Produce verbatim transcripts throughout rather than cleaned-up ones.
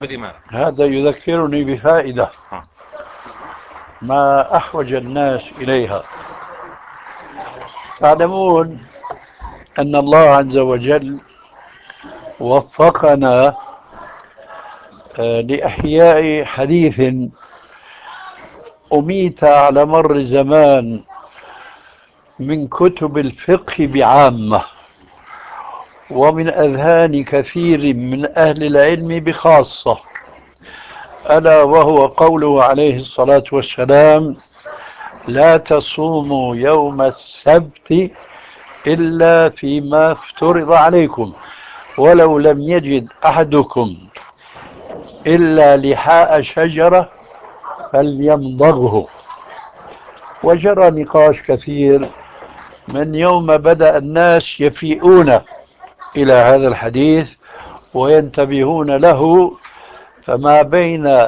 هذا يذكرني بفائدة ما أحوج الناس إليها. تعلمون أن الله عز وجل وفقنا لإحياء حديث أميت على مر الزمان من كتب الفقه بعامة ومن أذهان كثير من أهل العلم بخاصة، ألا وهو قوله عليه الصلاة والسلام: لا تصوموا يوم السبت إلا فيما افترض عليكم ولو لم يجد أحدكم إلا لحاء شجرة فليمضغه. وجرى نقاش كثير من يوم بدأ الناس يفيئون إلى هذا الحديث وينتبهون له، فما بين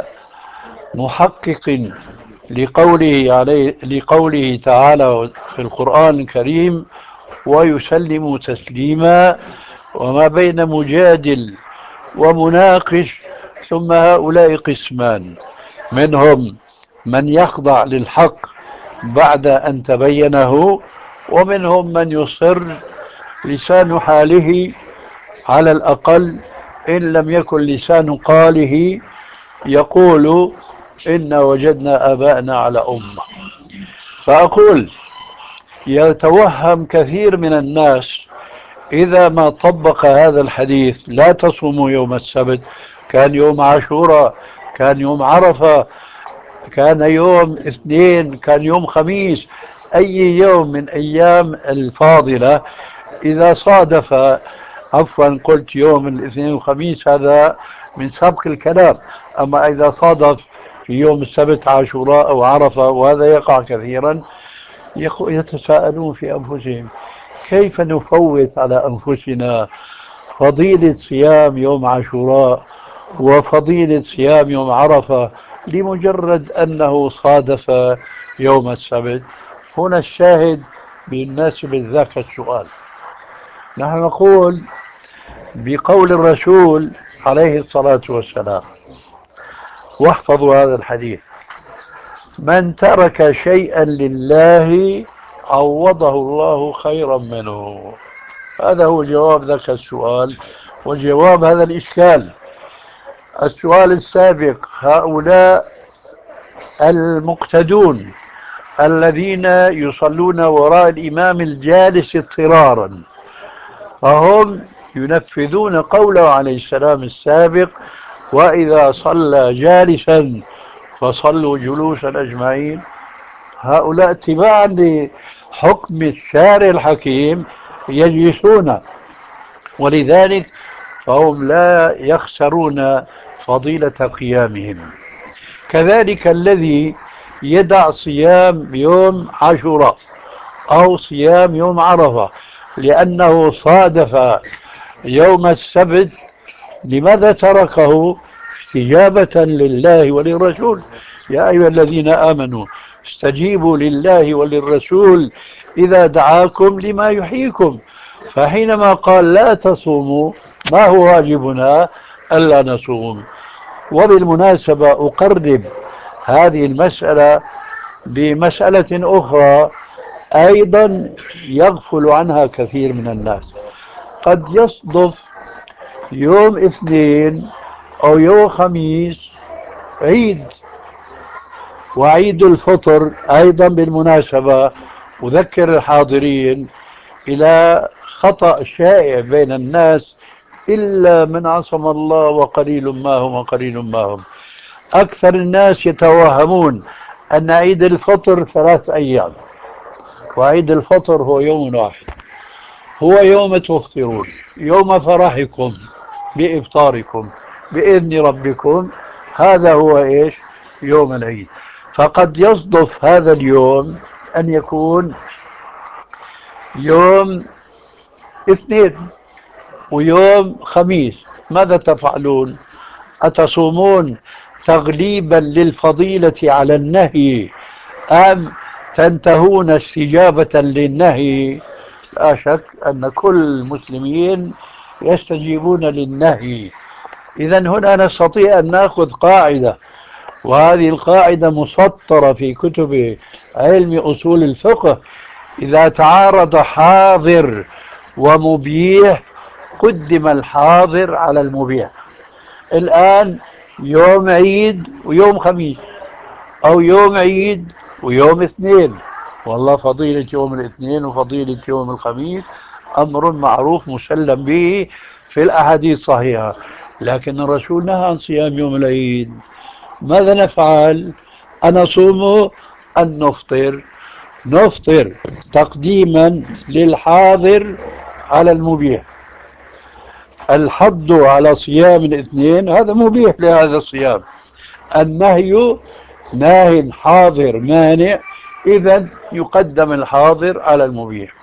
محقق لقوله عليه لقوله تعالى في القرآن الكريم ويسلم تسليما، وما بين مجادل ومناقش. ثم هؤلاء قسمان: منهم من يخضع للحق بعد أن تبينه، ومنهم من يصر لسان حاله على الأقل إن لم يكن لسان قاله يقول إن وجدنا آباءنا على أمة. فأقول يتوهم كثير من الناس إذا ما طبق هذا الحديث لا تصوموا يوم السبت، كان يوم عاشوراء، كان يوم عرفة، كان يوم اثنين، كان يوم خميس، أي يوم من أيام الفاضلة إذا صادف، عفوا قلت يوم الاثنين والخميس هذا من سبق الكلام، أما إذا صادف في يوم السبت عاشوراء أو عرفة، وهذا يقع كثيرا، يتساءلون في أنفسهم: كيف نفوت على أنفسنا فضيلة صيام يوم عاشوراء وفضيلة صيام يوم عرفة لمجرد أنه صادف يوم السبت؟ هنا الشاهد بالنسبة ذاك السؤال. نحن نقول بقول الرسول عليه الصلاة والسلام، واحفظوا هذا الحديث: من ترك شيئا لله عوضه الله خيرا منه. هذا هو جواب ذاك السؤال وجواب هذا الإشكال. السؤال السابق: هؤلاء المقتدون الذين يصلون وراء الإمام الجالس اضطرارا، فهم ينفذون قوله عليه السلام السابق: وإذا صلى جالسا فصلوا جلوسا أجمعين. هؤلاء اتباعا لحكم الشارع الحكيم يجلسون، ولذلك فهم لا يخسرون فضيلة قيامهم. كذلك الذي يدع صيام يوم عاشوراء أو صيام يوم عرفة لأنه صادف يوم السبت، لماذا تركه؟ استجابة لله وللرسول. يا أيها الذين آمنوا استجيبوا لله وللرسول إذا دعاكم لما يحييكم. فحينما قال لا تصوموا، ما هو واجبنا؟ ألا نصوم. وبالمناسبة أقرب هذه المسألة بمسألة أخرى أيضا يغفل عنها كثير من الناس. قد يصدف يوم اثنين أو يوم خميس عيد، وعيد الفطر أيضا بالمناسبة أذكر الحاضرين إلى خطأ شائع بين الناس إلا من عصم الله وقليل ما هم وقليل ما هم. أكثر الناس يتوهمون أن عيد الفطر ثلاث أيام، وعيد الفطر هو يوم واحد، هو يوم تفطرون، يوم فرحكم بإفطاركم بإذن ربكم، هذا هو إيش؟ يوم العيد. فقد يصدف هذا اليوم أن يكون يوم اثنين ويوم خميس، ماذا تفعلون؟ أتصومون تغليبا للفضيلة على النهي أم تنتهون استجابة للنهي؟ لا شك أن كل المسلمين يستجيبون للنهي، إذا هنا نستطيع أن نأخذ قاعدة، وهذه القاعدة مسطرة في كتب علم أصول الفقه: إذا تعارض حاضر ومبيح قدم الحاضر على المبيح. الآن يوم عيد ويوم خميس، أو يوم عيد ويوم اثنين، والله فضيلة يوم الاثنين وفضيلة يوم الخميس أمر معروف مسلم به في الأحاديث الصحيحة، لكن الرسول نهى عن صيام يوم العيد. ماذا نفعل؟ أنصوم أن نفطر؟ نفطر تقديما للحاضر على المبيح. الحض على صيام الاثنين هذا مبيح لهذا الصيام، النهي ناه حاضر مانع، إذا يقدم الحاضر على المبيح.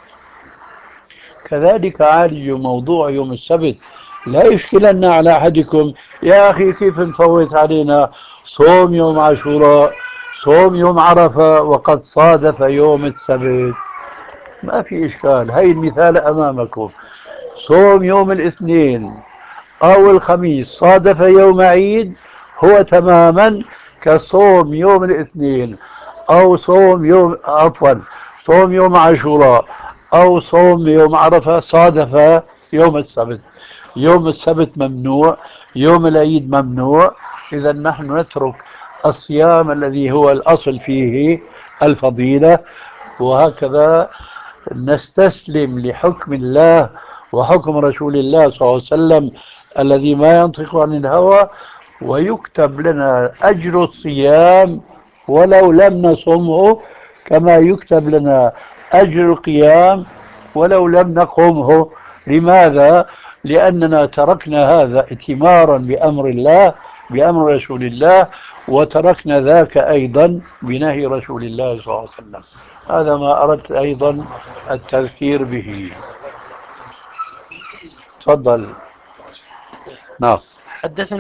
كذلك عالج موضوع يوم السبت. لا يشكلن على أحدكم: يا أخي كيف نفوت علينا صوم يوم عاشوراء، صوم يوم عرفة وقد صادف يوم السبت؟ ما في إشكال، هاي المثال أمامكم. صوم يوم الاثنين أو الخميس صادف يوم عيد، هو تماما كصوم يوم الاثنين أو صوم يوم عفوا صوم يوم عاشوراء أو صوم يوم عرفة صادف يوم السبت. يوم السبت ممنوع، يوم العيد ممنوع، إذا نحن نترك الصيام الذي هو الأصل فيه الفضيلة، وهكذا نستسلم لحكم الله وحكم رسول الله صلى الله عليه وسلم الذي ما ينطق عن الهوى، ويكتب لنا أجر الصيام ولو لم نصمه، كما يكتب لنا أجر القيام ولو لم نقومه. لماذا؟ لأننا تركنا هذا اتمارا بأمر الله بأمر رسول الله، وتركنا ذاك أيضا بنهي رسول الله صلى الله عليه وسلم. هذا ما أردت أيضا التذكير به. تفضل. نعم. حدثني